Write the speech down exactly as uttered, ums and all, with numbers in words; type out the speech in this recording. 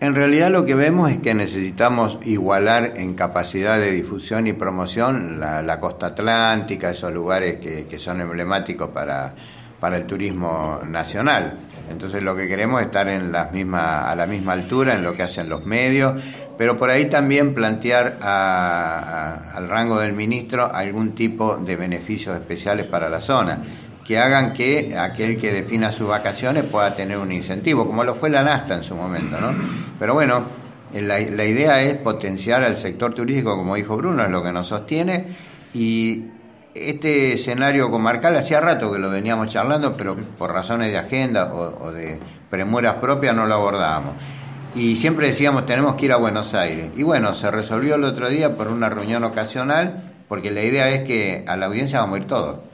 En realidad lo que vemos es que necesitamos igualar en capacidad de difusión y promoción la, la costa atlántica, esos lugares que, que son emblemáticos para, para el turismo nacional. Entonces lo que queremos es estar en la misma, a la misma altura en lo que hacen los medios, pero por ahí también plantear a, a, al rango del ministro algún tipo de beneficios especiales para la zona, que hagan que aquel que defina sus vacaciones pueda tener un incentivo, como lo fue la Nasta en su momento, ¿no? Pero bueno, la, la idea es potenciar al sector turístico, como dijo Bruno, es lo que nos sostiene, y este escenario comarcal hacía rato que lo veníamos charlando, pero por razones de agenda o, o de premuras propias no lo abordábamos. Y siempre decíamos, tenemos que ir a Buenos Aires. Y bueno, se resolvió el otro día por una reunión ocasional, porque la idea es que a la audiencia vamos a ir todos.